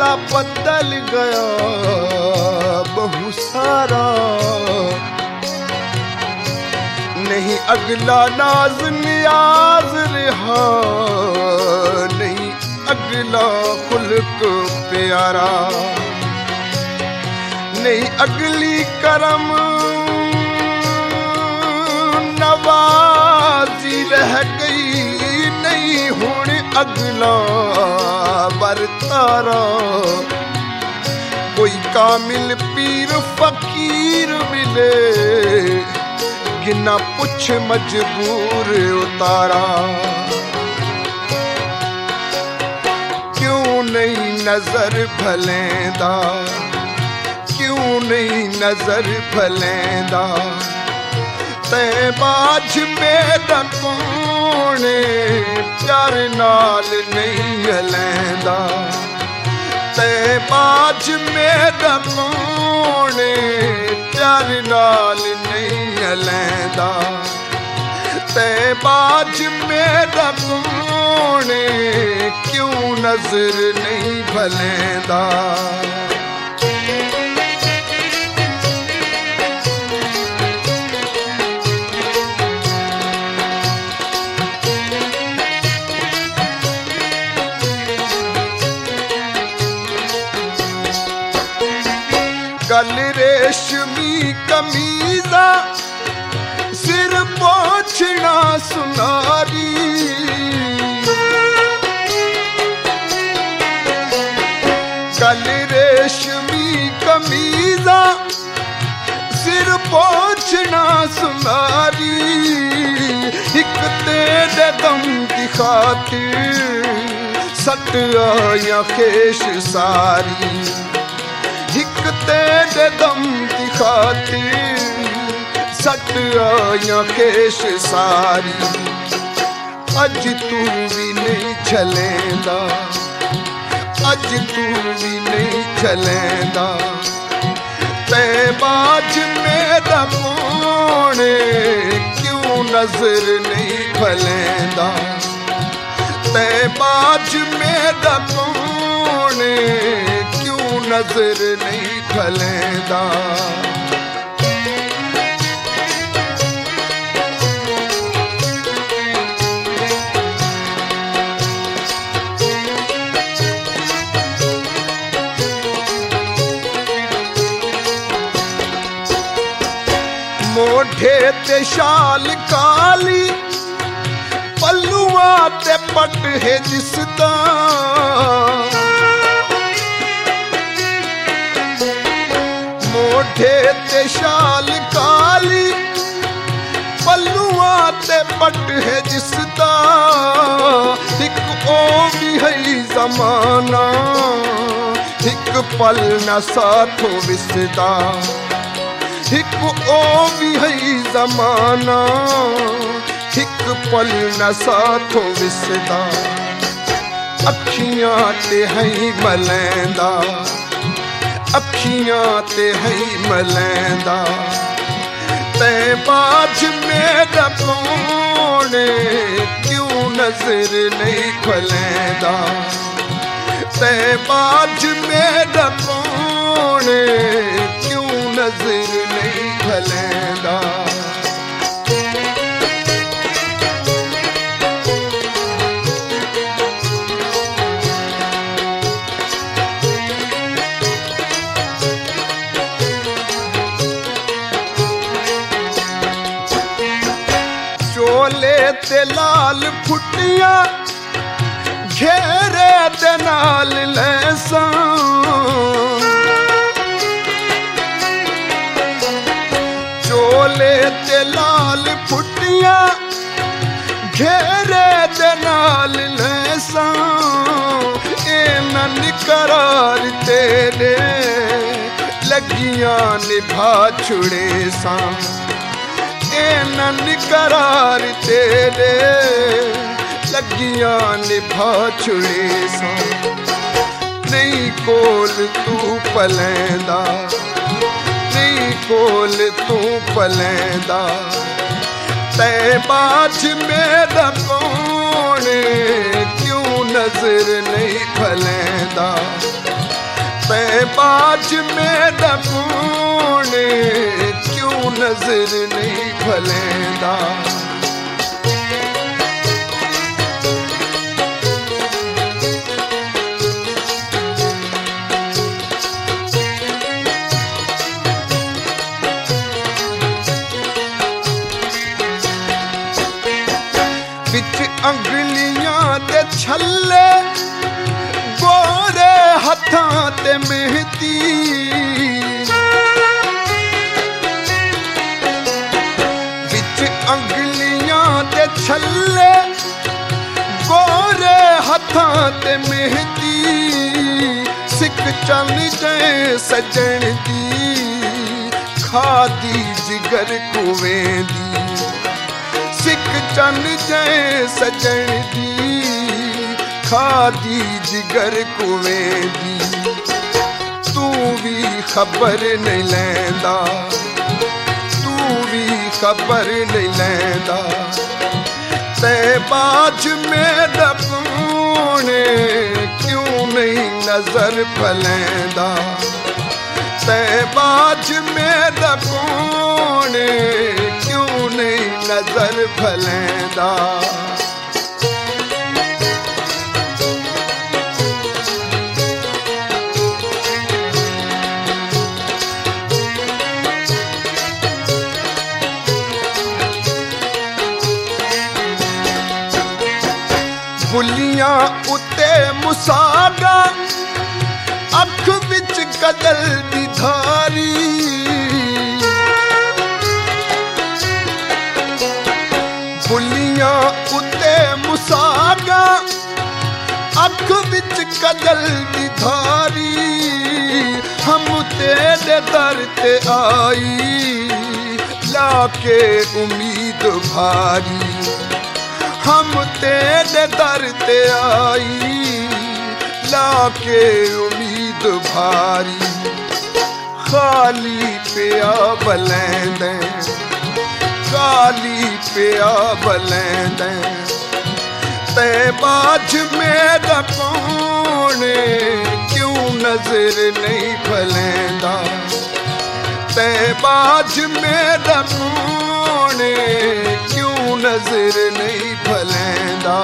मामला बदल गया बहु सारा। नहीं अगला नाज नियाज रहा, नहीं अगला खुल्क प्यारा, नहीं अगली करम नवाजी रह गई, नहीं हुण अगला बरतारा। कोई कामिल पीर फकीर मिले, गिना पुछ मजबूर उतारा। क्यों नहीं नजर भलेंदा, क्यों नहीं नजर भलेंदा, ते बाज मेरा कोने प्यार नाल नहीं हलेंदा। ते बाज मेरा कोने प्यार नाल नहीं हलेंदा। ते बाज मेरा कोने क्यों नजर नहीं भलेंदा। गल रेशमी कमीजा, सिर पोछना सुनारी। गल रेशमी कमीजा, सिर पोछना सुनारी। एक तेरे दम की खातिर सट आया खेश सारी। एक तेरे दम की खातिर सट आया खेश सारी। अज तू भी नहीं चलेंदा, अज तू भी नहीं चलेंदा। ते बाज मेरा कोने क्यों नजर नहीं भलेंदा। ते बाज मेरा कोने नजर नहीं भलेंदा। मोढे ते शाल काली, पल्लुआ ते पट है जिसदा। मोढे ते शाल काली, पल्लुआ ते पट है जिसदा। एक ओ भी है जमाना, एक पल न साथो विसदा। एक ओ भी है जमाना, एक पल न साथो विसदा। अखियां ते है मलैंदा, अखियां ते है मलैंदा। ते बाज मेरा कोने क्यों नजर नहीं भलेंदा। ते बाज मेरा कोने क्यों नजर नहीं भलेंदा। चोले ते लाल फुटियां, घेरे ते नाल लैसां। चोले ते लाल फुटियां, घेरे ते नाल लैसां। एनन करार तेरे लगियां निभा छुड़े सां। नन करार तेरे लगियां निभा छुड़े सा। नहीं कोल तू पलैंदा, नहीं कोल तू पलैंदा। ते बाज मेरा कोने क्यों नजर नहीं भलेंदा। ते बाज मेरा कोने क्यों नजर नहीं भलेंदा। अंगलियां ते छल्ले गोरे हथां ते मेहंदी, बिच अंगलियां ते छल्ले गोरे हथां ते मेहंदी। सिक चल जाए सजन दी खादी जिगर कुवें दी। सिक चन जाए सजन दी खादी जिगर कुवें दी। तू भी खबर नहीं लैंदा, तू भी खबर नहीं लैंदा। ते बाज मेरा कोने क्यों नहीं नजर भलेंदा। ते बाज मेरा कोने क्यों नहीं नजर भलेंदा। बुलियां उत्ते मुसागा अख विच कदल दी धारी। बुलियां उत्ते मुसागा अख विच कदल दी धारी। हम तेरे दर ते आई लाके उम्मीद भारी। हम तेरे दर ते आई लाके उम्मीद भारी। खाली पिया बलैंदे, खाली पिया बलैंदे। ते बाज मेरा कोने क्यों नजर नहीं भलेंदा। ते बाज मेरा कोने क्यों नजर नहीं भलेंदा।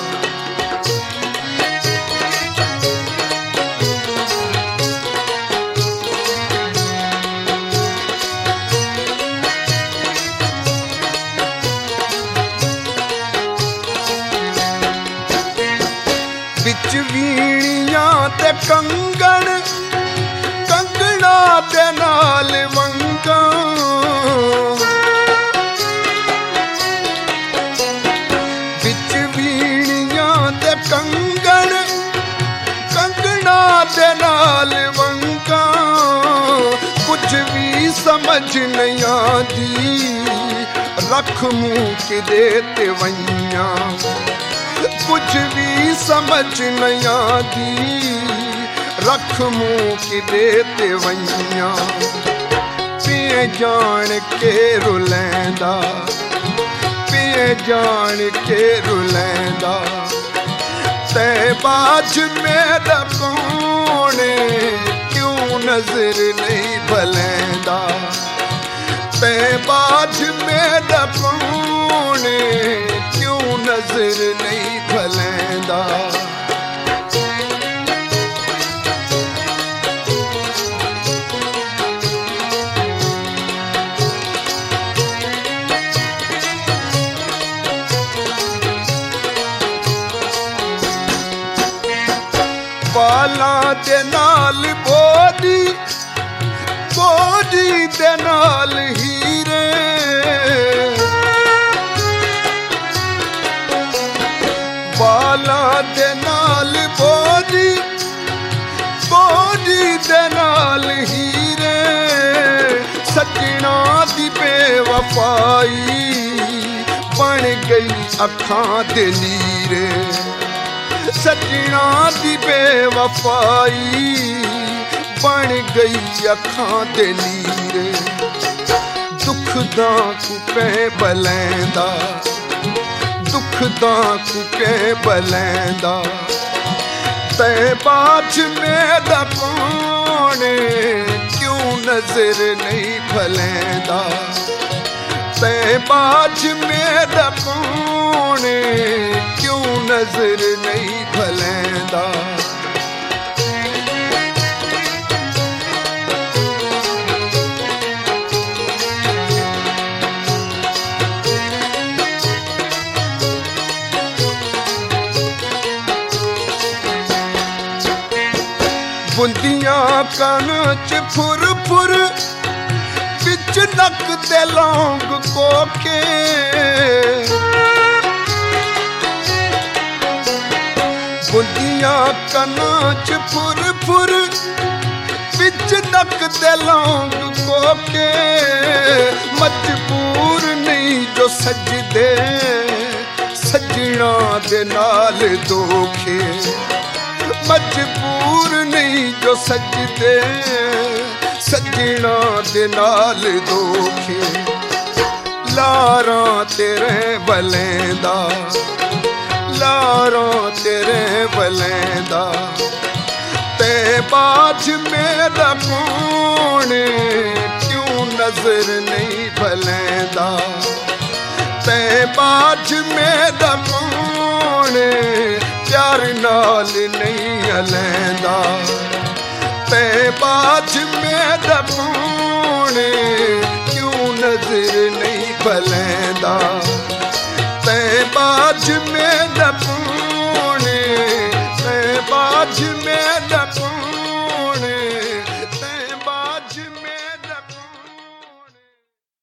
बिच वीणियां ते कंगण कंगना ते नाल वंगा। बिच वीणियां ते कंगण कंगना ते नाल वंगा। कुछ भी समझ नहीं आती रख मुंह किदे ते वइयां। कुछ भी समझ नहीं आती रख मुंह किदे ते वइयां। पिए जान के रुलैंदा, पिए जान के रुलैंदा। ते बाज मेरा कोने क्यों नजर नहीं भलेंदा। ते बाज मेरा कोने क्यों नजर नहीं भलेंदा। बाला दे नाल बोदी, बोदी दे नाल हीरे। बाला दे नाल बोदी, बोदी दे नाल हीरे। सजना दी बेवफाई बन गई अखां दे नीरे। सजना दी बेवफाई बन गई अखां दे नीरे। दुख दा कुपे बलैंदा, दुख दा कुपे बलैंदा। ते बाज मेरा कौन क्यों नजर नहीं भलेंदा ते बाज मेरा कौन क्यों नजर नहीं भलेंदा बुंदियां कन च फुर फुर बिच नक ते लौंग कोके बुंदियां कन च फुर फुर बिच नक ते लौंग कोके मजबूर नहीं जो सजदे सजना दे नाल दोखे मजबूर नहीं जो सजदे सजना दे नाल दोखे लारा तेरे बलेंदा लारा तेरे बलेंदा ते बाज मेरा कौन क्यों नजर नहीं भलेंदा ते बाज मेरा कौन प्यार नाल नहीं हलेंदा ते बाज मेरा कौन क्यों नजर नहीं भलेंदा ते बाज मेरा